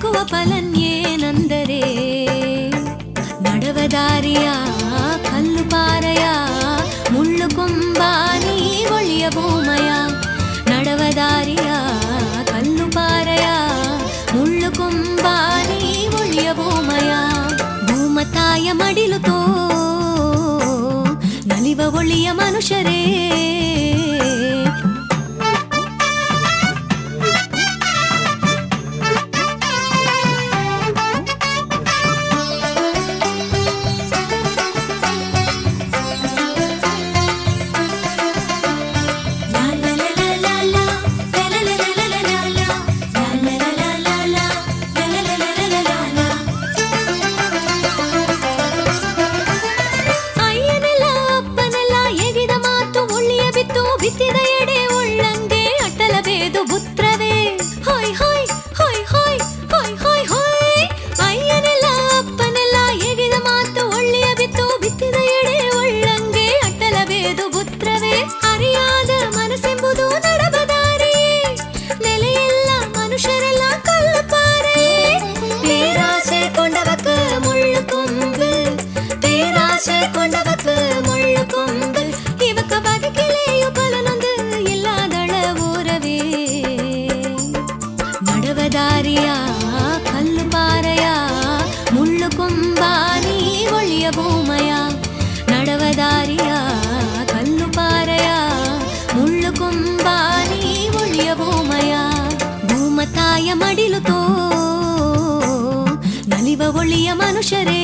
ಸಿಕ್ಕುವ ಫಲನ್ ಏನೆಂದರೆ ನಡವ ದಾರಿಯ ಕಲ್ಲು ಪಾರಯ ಮುಳ್ಳು ಕೊಂಬಾನಿ ಒಳಿಯ ಭೂಮಯ ನಡವ ದಾರಿಯ ಕಲ್ಲು ಪಾರಯ ಮುಳ್ಳು ಕೊಂಬಾನಿ ಒಳಿಯ ಭೂಮಯ ಭೂಮತಾಯ ಮಡಿಲುತೋ ನಲಿವ ಒಳಿಯ ಮನುಷ್ಯರೇ ಬಿತ್ತಿದ ಎಡೆ ಒಳ್ಳಂಗೆ ಅಟ್ಟಲಬೇದು ಪುತ್ರವೇ ಹೊಯ್ ಹೊಯ್ ಹೊಯ್ ಹೊಯ್ ಹೊಯ್ ಹೊಯ್ ಹೊಯ್ ಅಯ್ಯನೆಲ್ಲ ಅಪ್ಪನೆಲ್ಲ ಎಗಿದ ಮಾತು ಒಳ್ಳೆಯ ಬಿತ್ತು ಬಿತ್ತಿದ ಎಡೆ ಒಳ್ಳಂಗೆ ಅಟ್ಟಲಬೇದು ಪುತ್ರವೇ ಅರಿಯಾದ ಮನಸ್ಸೆಂಬುದು ನಡಬದಾರಿ ನೆಲೆಯೆಲ್ಲ ಮನುಷ್ಯರೆಲ್ಲ ಕಲ್ಲುಪಾರೆ ಪೇರಾಸೆ ಕೊಂಡವಕ ಮುಳ್ಳು ಕೊಂಬು ಪೇರಾಸೆ ಕೊಂಡವಕ ಮುಳ್ಳು ಕೊಂಬು ಇವಕ ಬದುಕಿಲೆಯು ಬಲನೊಂದು ಇಲ್ಲದಳ ಊರವೇ ನಡವ ದಾರಿಯ ಕಲ್ಲು ಪಾರಯ ಮುಳ್ಳು ಕೊಂಬಾನಿ ಒಳಿಯ ಭೂಮಯ ನಡವ ದಾರಿಯ ಕಲ್ಲು ಪಾರಯ ಮುಳ್ಳು ಕೊಂಬಾನಿ ಒಳಿಯ ಭೂಮಯ ಭೂಮತಾಯ ಮಡಿಲುತೋ ನಲಿವ ಒಳಿಯ ಮನುಷ್ಯರೇ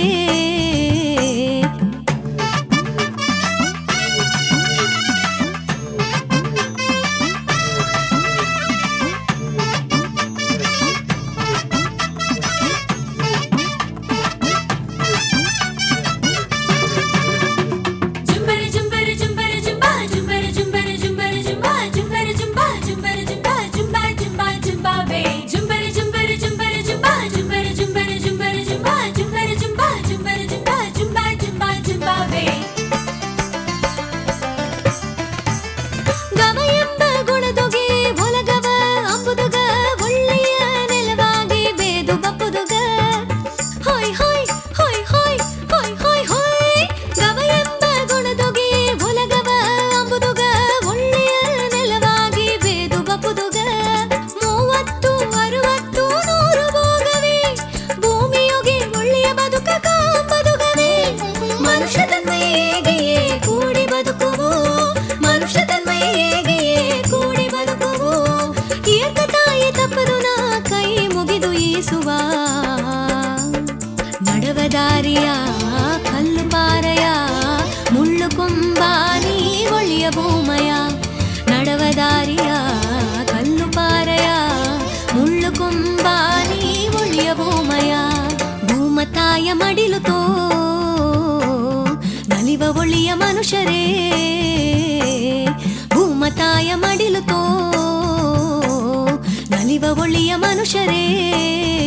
ನಡವ ದಾರಿಯ ಕಲ್ಲು ಪಾರಯ ಮುಳ್ಳು ಕೊಂಬಾನಿ ಒಳಿಯ ಭೂಮಯ ನಡವ ದಾರಿಯ ಕಲ್ಲು ಪಾರಯ ಮುಳ್ಳು ಕೊಂಬಾನಿ ಒಳಿಯ ಭೂಮಯ ಭೂಮತಾಯ ಮಡಿಲುತೋ ನಲಿವ ಒಳಿಯ ಮನುಷ್ಯರೇ ಭೂಮತಾಯ ಮಡಿಲುತೋ ನಲಿವ ಒಳಿಯ ಮನುಷ್ಯರೇ